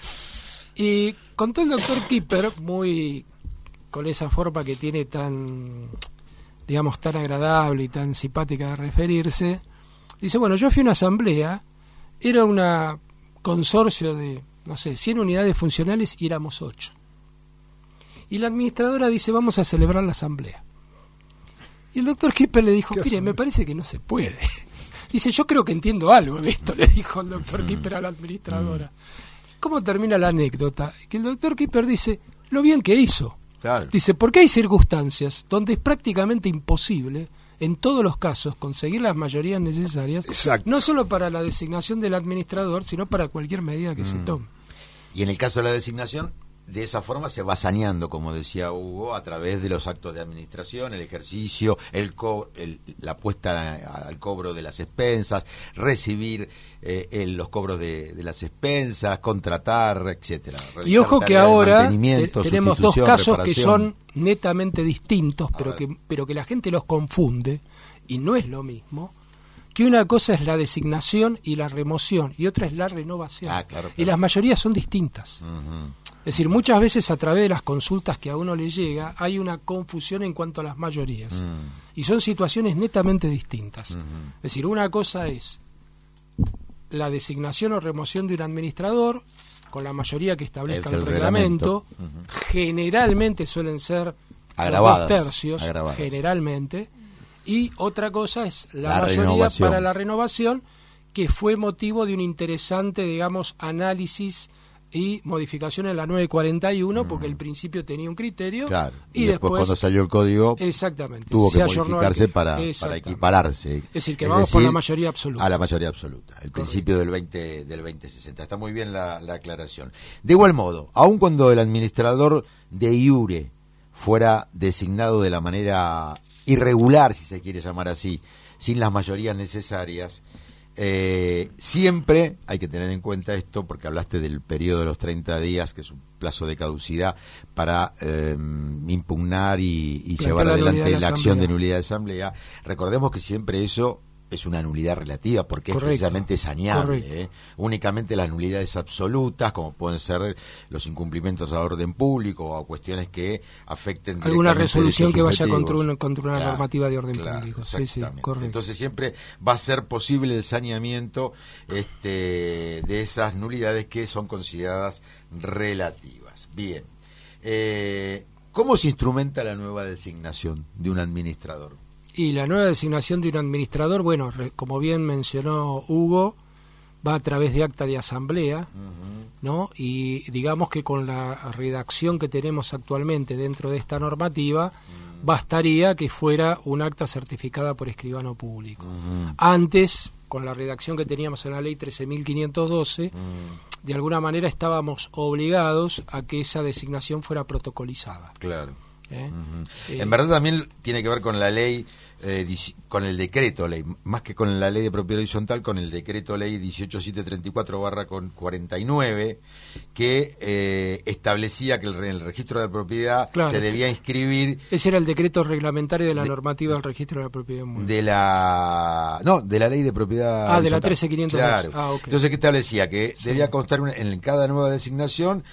Y contó el doctor Kipper, muy con esa forma que tiene tan, digamos, tan agradable y tan simpática de referirse. Dice, bueno, yo fui a una asamblea, era una consorcio de, no sé, 100 unidades funcionales y éramos 8. Y la administradora dice, vamos a celebrar la asamblea. Y el doctor Kipper le dijo, mire, me parece que no se puede. Dice, yo creo que entiendo algo de esto, le dijo el doctor Kipper a la administradora. ¿Cómo termina la anécdota? Que el doctor Kipper dice, lo bien que hizo. Claro. Dice, porque hay circunstancias donde es prácticamente imposible, en todos los casos, conseguir las mayorías necesarias, no solo para la designación del administrador, sino para cualquier medida que se tome. Y en el caso de la designación, de esa forma se va saneando, como decía Hugo, a través de los actos de administración, el ejercicio, la puesta al cobro de las expensas, recibir los cobros de las expensas, contratar, etcétera. Y ojo que ahora tenemos dos casos reparación. Que son netamente distintos, pero que la gente los confunde, y no es lo mismo. Que una cosa es la designación y la remoción, y otra es la renovación. Claro. Y las mayorías son distintas. Uh-huh. Es decir, muchas veces a través de las consultas que a uno le llega, hay una confusión en cuanto a las mayorías. Y son situaciones netamente distintas. Es decir, una cosa es la designación o remoción de un administrador, con la mayoría que establezca el reglamento. Generalmente suelen ser agravadas, 2/3, agravadas. Generalmente. Y otra cosa es la mayoría para la renovación, que fue motivo de un interesante, digamos, análisis y modificación en la 941, porque el principio tenía un criterio. Claro. Y después cuando salió el código, exactamente, tuvo que modificarse para equipararse. Es decir, que vamos por la mayoría absoluta. A la mayoría absoluta, el principio del 2060. Está muy bien la aclaración. De igual modo, aun cuando el administrador de iure fuera designado de la manera irregular, si se quiere llamar así, sin las mayorías necesarias, siempre hay que tener en cuenta esto, porque hablaste del periodo de los 30 días, que es un plazo de caducidad para impugnar y llevar adelante la acción de nulidad de asamblea. Recordemos que siempre eso es una nulidad relativa, porque es precisamente saneable. Únicamente las nulidades absolutas, como pueden ser los incumplimientos a orden público o a cuestiones que afecten alguna resolución que vaya contra una normativa de orden público. Sí, correcto. Entonces siempre va a ser posible el saneamiento de esas nulidades que son consideradas relativas. Bien. ¿Cómo se instrumenta la nueva designación de un administrador? Y la nueva designación de un administrador, bueno, como bien mencionó Hugo, va a través de acta de asamblea, ¿no? Y digamos que con la redacción que tenemos actualmente dentro de esta normativa, bastaría que fuera un acta certificada por escribano público. Antes, con la redacción que teníamos en la ley 13.512, de alguna manera estábamos obligados a que esa designación fuera protocolizada. Claro. En verdad también tiene que ver con la ley, con el decreto ley, más que con la ley de propiedad horizontal, con el decreto ley 18734/49, que establecía que en el registro de la propiedad se debía inscribir. Ese era el decreto reglamentario de la normativa del registro de la propiedad inmueble. De la ley de propiedad horizontal. De la 13502. Claro. Okay. Entonces, ¿qué establecía? Que debía constar en cada nueva designación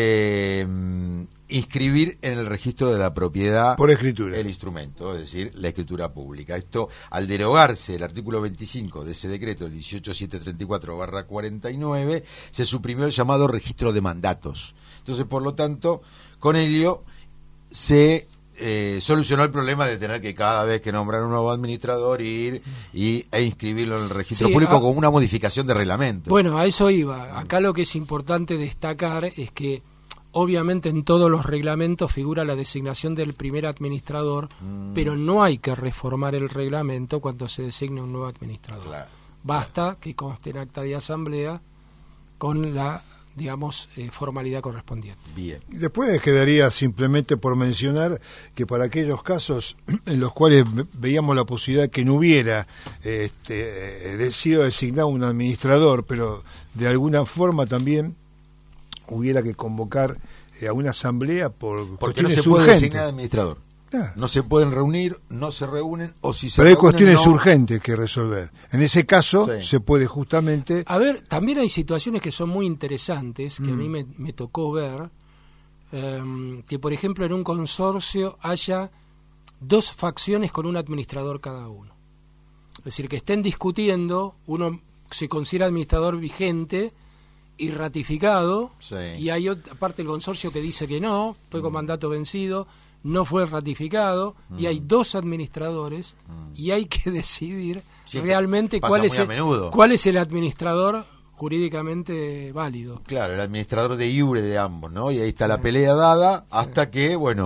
inscribir en el registro de la propiedad por escritura el instrumento, es decir, la escritura pública. Esto, al derogarse el artículo 25 de ese decreto, el 18734/49, se suprimió el llamado registro de mandatos. Entonces, por lo tanto, con ello se solucionó el problema de tener que cada vez que nombrar un nuevo administrador ir e inscribirlo en el registro público con una modificación de reglamento. Bueno, a eso iba. Acá lo que es importante destacar es que obviamente en todos los reglamentos figura la designación del primer administrador, pero no hay que reformar el reglamento cuando se designe un nuevo administrador. Basta que conste en acta de asamblea con la, digamos, formalidad correspondiente. Bien. Después quedaría simplemente por mencionar que para aquellos casos en los cuales veíamos la posibilidad que no hubiera sido designado un administrador, pero de alguna forma también hubiera que convocar a una asamblea porque no se puede designar administrador. No se pueden reunir, no se reúnen, o si se pero hay reúnen, cuestiones urgentes que resolver. En ese caso se puede justamente... A ver, también hay situaciones que son muy interesantes, que a mí me tocó ver, que por ejemplo en un consorcio haya dos facciones con un administrador cada uno. Es decir, que estén discutiendo, uno se considera administrador vigente y ratificado, y hay otra parte del consorcio que dice que no, fue con mandato vencido, no fue ratificado, y hay dos administradores, y hay que decidir realmente cuál es el administrador jurídicamente válido. Claro, el administrador de iure de ambos, ¿no? Y ahí está la pelea dada hasta que, bueno,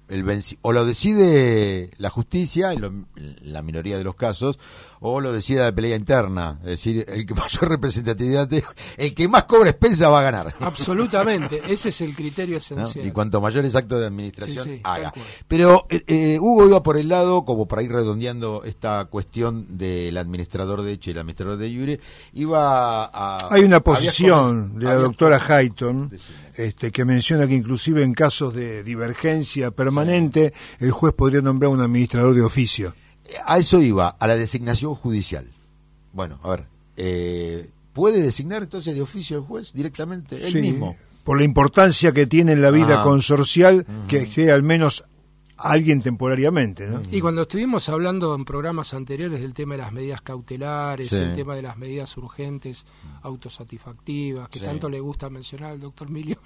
o lo decide la justicia, en la minoría de los casos, o lo decide la pelea interna, es decir, el que mayor representatividad tenga, el que más cobre expensa va a ganar. Absolutamente, ese es el criterio esencial. ¿No? Y cuanto mayores actos de administración haga. Tal cual. Pero Hugo iba por el lado, como para ir redondeando esta cuestión del administrador de hecho y el administrador de jure, iba a... Hay una posición de la doctora Hayton que menciona que inclusive en casos de divergencia permanente, el juez podría nombrar un administrador de oficio. A eso iba, a la designación judicial. Bueno, a ver, ¿puede designar entonces de oficio el juez directamente él mismo? Por la importancia que tiene en la vida consorcial, que esté al menos alguien temporariamente, ¿no? Y cuando estuvimos hablando en programas anteriores del tema de las medidas cautelares, el tema de las medidas urgentes, autosatisfactivas, que tanto le gusta mencionar al doctor Milione.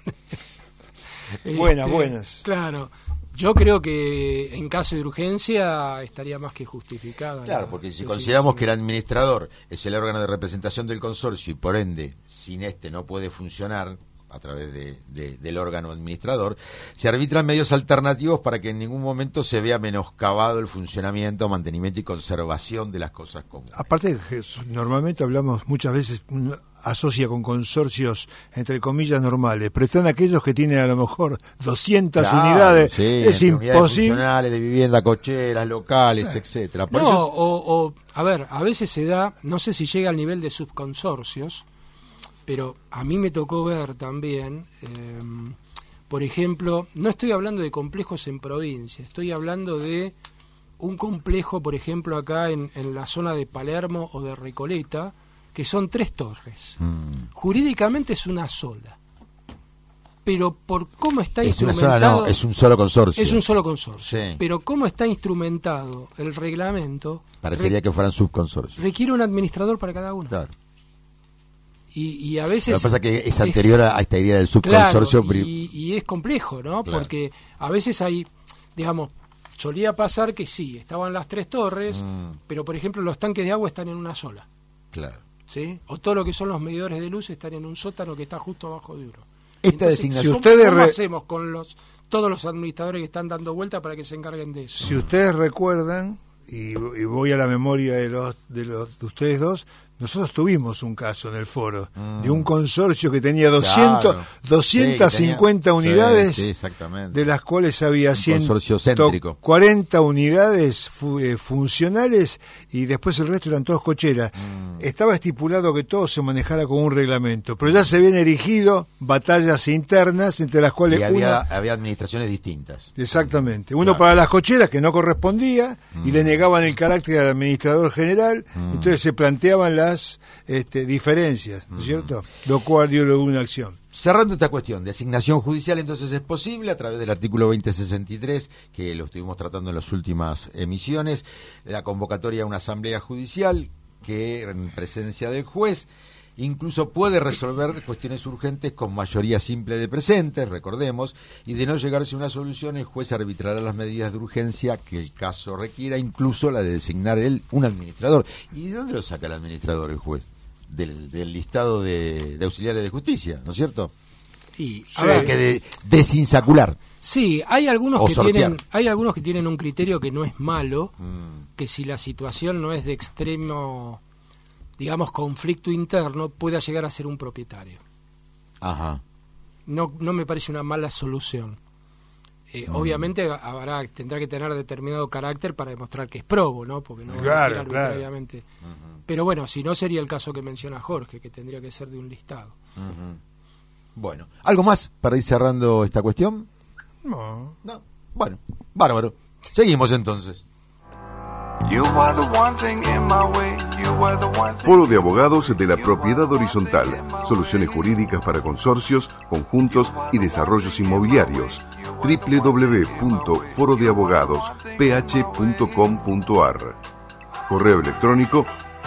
Buenas. Claro. Yo creo que en caso de urgencia estaría más que justificada. Claro, porque si consideramos que el administrador es el órgano de representación del consorcio y por ende sin no puede funcionar a través del órgano administrador, se arbitran medios alternativos para que en ningún momento se vea menoscabado el funcionamiento, mantenimiento y conservación de las cosas comunes. Aparte, normalmente hablamos muchas veces... asocia con consorcios, entre comillas, normales, pero están aquellos que tienen a lo mejor 200 unidades, es imposible. Funcionales, de vivienda, cocheras, locales, etcétera. Por eso... a ver, a veces se da, no sé si llega al nivel de subconsorcios, pero a mí me tocó ver también, por ejemplo, no estoy hablando de complejos en provincia, estoy hablando de un complejo, por ejemplo, acá en la zona de Palermo o de Recoleta, que son 3 torres. Jurídicamente es una sola. Pero por cómo está instrumentado... Una sola, no, es un solo consorcio. Es un solo consorcio. Sí. Pero cómo está instrumentado el reglamento... Parecería que fueran subconsorcios. Requiere un administrador para cada uno. Claro. Y a veces... Lo que pasa es que es anterior a esta idea del subconsorcio. Claro, y es complejo, ¿no? Claro. Porque a veces hay, digamos, solía pasar que sí, estaban las 3 torres, pero por ejemplo los tanques de agua están en una sola. Claro. ¿Sí? O todo lo que son los medidores de luz están en un sótano que está justo abajo de uno. Esta Entonces, designación... ¿Cómo hacemos con todos los administradores que están dando vuelta para que se encarguen de eso? Si ustedes recuerdan, y voy a la memoria de ustedes dos, nosotros tuvimos un caso en el foro de un consorcio que tenía 250 unidades, de las cuales había 140 unidades funcionales y después el resto eran todos cocheras. Estaba estipulado que todo se manejara con un reglamento, pero ya se habían erigido batallas internas entre las cuales había administraciones distintas. Exactamente. Uno para las cocheras que no correspondía y le negaban el carácter al administrador general, entonces se planteaban las diferencias, ¿no es cierto? Lo cual dio luego una acción. Cerrando esta cuestión de asignación judicial, entonces es posible a través del artículo 2063, que lo estuvimos tratando en las últimas emisiones, la convocatoria a una asamblea judicial que en presencia del juez incluso puede resolver cuestiones urgentes con mayoría simple de presentes, recordemos, y de no llegarse a una solución, el juez arbitrará las medidas de urgencia que el caso requiera, incluso la de designar él un administrador. ¿Y de dónde lo saca el administrador, el juez? Del listado de auxiliares de justicia, ¿no es cierto? Sí, que desinsacular. Sí, hay algunos que tienen un criterio que no es malo, que si la situación no es de extremo, digamos, conflicto interno, pueda llegar a ser un propietario. Ajá. No me parece una mala solución. Obviamente tendrá que tener determinado carácter para demostrar que es probo, ¿no? Porque no claro. arbitrariamente. Pero bueno, si no sería el caso que menciona Jorge, que tendría que ser de un listado. Bueno, ¿algo más para ir cerrando esta cuestión? No. Bueno, bárbaro. Seguimos entonces. Foro de Abogados de la Propiedad Horizontal. Soluciones jurídicas para consorcios, conjuntos y desarrollos inmobiliarios. www.forodeabogadosph.com.ar. Correo electrónico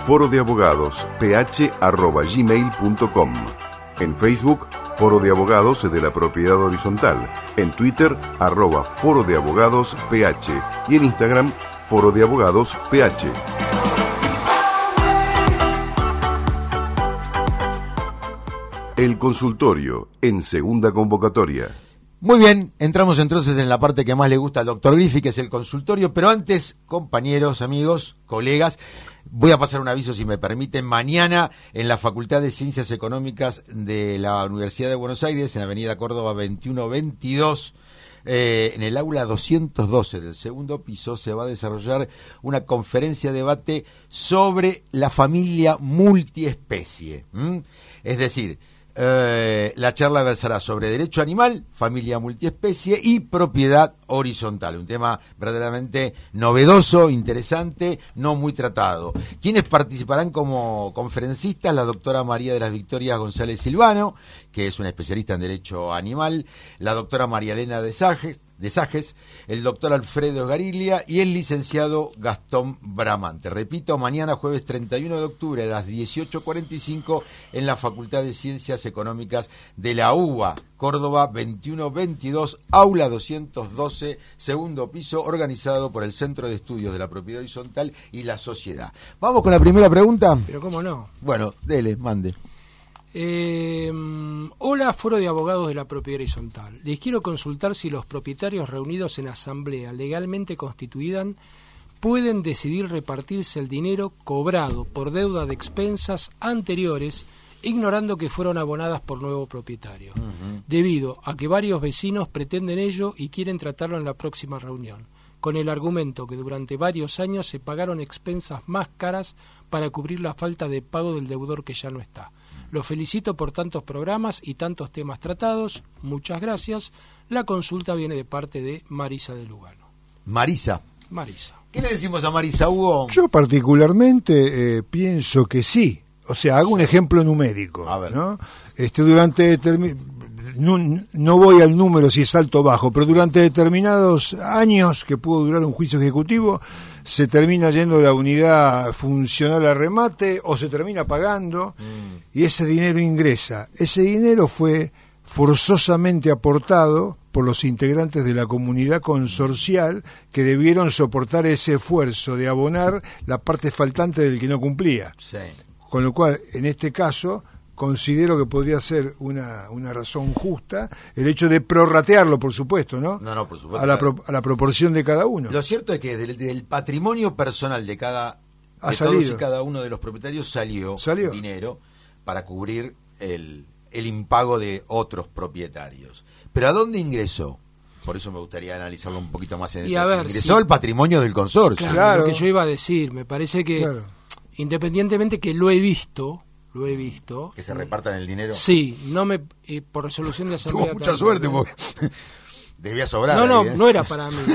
forodeabogadosph@gmail.com. En Facebook, Foro de Abogados de la Propiedad Horizontal. En Twitter, @Foro de Abogados PH. Y en Instagram, Foro de Abogados PH. El consultorio en segunda convocatoria. Muy bien, entramos entonces en la parte que más le gusta al doctor Griffi, que es el consultorio, pero antes, compañeros, amigos, colegas, voy a pasar un aviso, si me permiten. Mañana en la Facultad de Ciencias Económicas de la Universidad de Buenos Aires, en Avenida Córdoba 2122, en el aula 212 del segundo piso, se va a desarrollar una conferencia debate sobre la familia multiespecie. Es decir, la charla versará sobre derecho animal, familia multiespecie y propiedad horizontal, un tema verdaderamente novedoso, interesante, no muy tratado. ¿Quiénes participarán como conferencistas? La doctora María de las Victorias González Silvano, que es una especialista en derecho animal, la doctora María Elena de Sajes, el doctor Alfredo Gariglia y el licenciado Gastón Bramante. Repito, mañana jueves 31 de octubre a las 18:45 en la Facultad de Ciencias Económicas de la UBA, Córdoba 2122, aula 212, segundo piso, organizado por el Centro de Estudios de la Propiedad Horizontal y la Sociedad. Vamos con la primera pregunta. Pero cómo no. Bueno, dele, mande. Hola, Foro de Abogados de la Propiedad Horizontal. Les quiero consultar si los propietarios reunidos en asamblea legalmente constituida pueden decidir repartirse el dinero cobrado por deuda de expensas anteriores, ignorando que fueron abonadas por nuevo propietario, debido a que varios vecinos pretenden ello y quieren tratarlo en la próxima reunión, con el argumento que durante varios años se pagaron expensas más caras para cubrir la falta de pago del deudor que ya no está. Los felicito por tantos programas y tantos temas tratados. Muchas gracias. La consulta viene de parte de Marisa de Lugano. Marisa. ¿Qué le decimos a Marisa, Hugo? Yo particularmente pienso que sí. O sea, hago un ejemplo numérico. A ver. ¿No? No voy al número si es alto o bajo, pero durante determinados años que pudo durar un juicio ejecutivo, se termina yendo la unidad funcional a remate o se termina pagando y ese dinero ingresa. Ese dinero fue forzosamente aportado por los integrantes de la comunidad consorcial que debieron soportar ese esfuerzo de abonar la parte faltante del que no cumplía. Sí. Con lo cual, en este caso, considero que podría ser una razón justa el hecho de prorratearlo, por supuesto, ¿no? No, por supuesto. A la proporción de cada uno. Lo cierto es que del patrimonio personal de todos y cada uno de los propietarios salió dinero para cubrir el impago de otros propietarios. ¿Pero a dónde ingresó? Por eso me gustaría analizarlo un poquito más en detalle. Ingresó al patrimonio del consorcio. Claro, lo que yo iba a decir, me parece que independientemente que lo he visto que se repartan el dinero. Sí, por resolución de asamblea. Tuvo mucha suerte porque debía sobrar. No era para mí.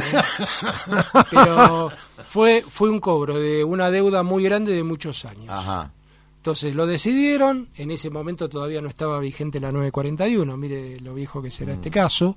Pero fue un cobro de una deuda muy grande de muchos años. Ajá. Entonces lo decidieron, en ese momento todavía no estaba vigente la 941, mire lo viejo que será este caso.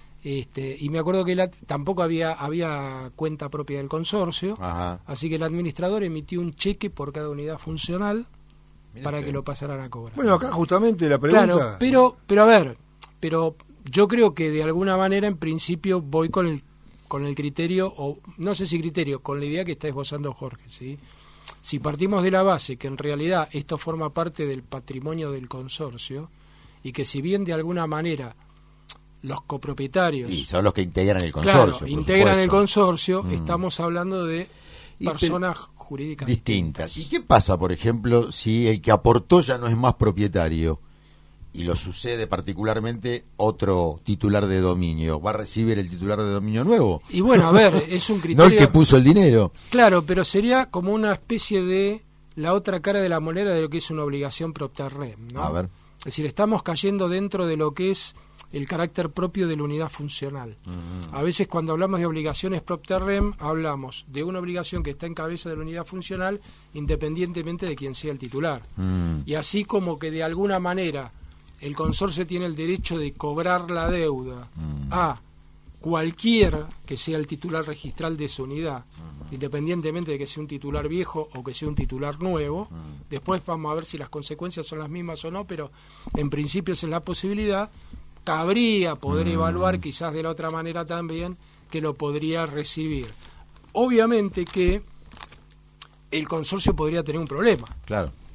Y me acuerdo que tampoco había cuenta propia del consorcio. Ajá. Así que el administrador emitió un cheque por cada unidad funcional para que lo pasaran a cobrar. Bueno, acá justamente la pregunta... Claro, pero yo creo que de alguna manera en principio voy con el criterio, o no sé si criterio, con la idea que está esbozando Jorge, ¿sí? Si partimos de la base que en realidad esto forma parte del patrimonio del consorcio y que si bien de alguna manera los copropietarios... Y son los que integran el consorcio. Claro, integran el consorcio, estamos hablando de personas jurídicas distintas. ¿Y qué pasa, por ejemplo, si el que aportó ya no es más propietario y lo sucede particularmente otro titular de dominio? ¿Va a recibir el titular de dominio nuevo? Y bueno, a ver, es un criterio... No el que puso el dinero. Claro, pero sería como una especie de la otra cara de la moneda de lo que es una obligación propter rem, ¿no? A ver. Es decir, estamos cayendo dentro de lo que es el carácter propio de la unidad funcional. A veces cuando hablamos de obligaciones propter rem, hablamos de una obligación que está en cabeza de la unidad funcional independientemente de quién sea el titular. Y así como que de alguna manera el consorcio tiene el derecho de cobrar la deuda a cualquiera que sea el titular registral de su unidad, independientemente de que sea un titular viejo o que sea un titular nuevo. Después vamos a ver si las consecuencias son las mismas o no, pero en principio esa es la posibilidad. Cabría poder evaluar quizás de la otra manera también que lo podría recibir. Obviamente que el consorcio podría tener un problema. Claro.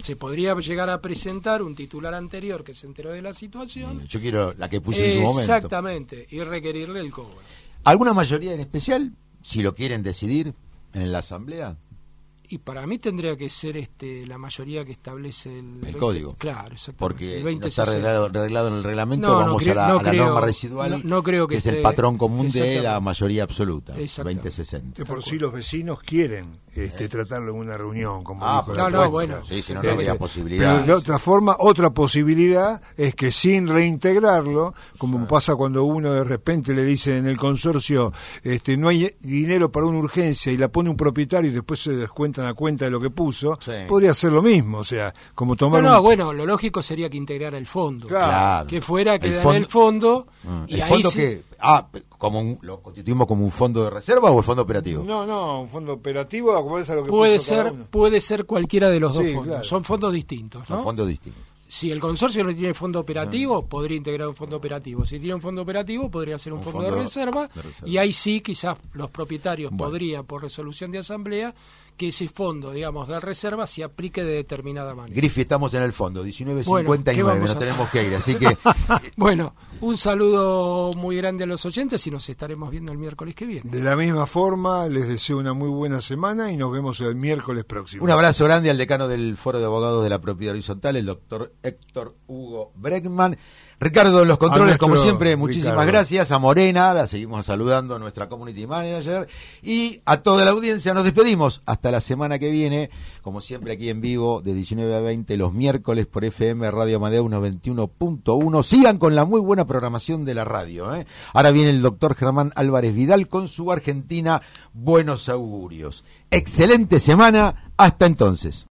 se podría llegar a presentar un titular anterior que se enteró de la situación. Yo quiero la que puse en su momento. Exactamente, y requerirle el cobro. ¿Alguna mayoría en especial, si lo quieren decidir en la asamblea? Y para mí tendría que ser la mayoría que establece el código. Claro, exactamente. Porque si no está arreglado en el reglamento, no, vamos a la norma residual, no creo que es el patrón común de la mayoría absoluta, 2060. De por sí los vecinos quieren tratarlo en una reunión, como dijo no, la bueno. Sí, si no, no habría posibilidad. Pero de otra forma, otra posibilidad es que sin reintegrarlo, como pasa cuando uno de repente le dice en el consorcio, no hay dinero para una urgencia y la pone un propietario y después se descuentan a cuenta de lo que puso, podría ser lo mismo, o sea, como tomar bueno, lo lógico sería que integrara el fondo. Claro. Que fuera, que en el fondo... Y ¿el fondo que lo constituimos como un fondo de reserva o el fondo operativo? No, un fondo operativo, a lo que puede ser cualquiera de los dos fondos. Claro. Son fondos distintos, ¿no? Son fondos distintos. Si el consorcio no tiene fondo operativo, podría integrar un fondo operativo. Si tiene un fondo operativo, podría ser un fondo de reserva. Y ahí sí, quizás los propietarios podrían, por resolución de asamblea, que ese fondo, digamos, de reserva se aplique de determinada manera. Griffy, estamos en el fondo, 19.59, no tenemos que ir, así que... Bueno, un saludo muy grande a los oyentes y nos estaremos viendo el miércoles que viene. De la misma forma, les deseo una muy buena semana y nos vemos el miércoles próximo. Un abrazo grande al decano del Foro de Abogados de la Propiedad Horizontal, el doctor Héctor Hugo Bregman. Ricardo, en los controles, como siempre, muchísimas gracias. A Morena, la seguimos saludando, a nuestra community manager, y a toda la audiencia. Nos despedimos hasta la semana que viene, como siempre aquí en vivo, de 19 a 20, los miércoles por FM Radio Amadeus 91.1. Sigan con la muy buena programación de la radio. Ahora viene el doctor Germán Álvarez Vidal con su Argentina Buenos Augurios. Excelente semana, hasta entonces.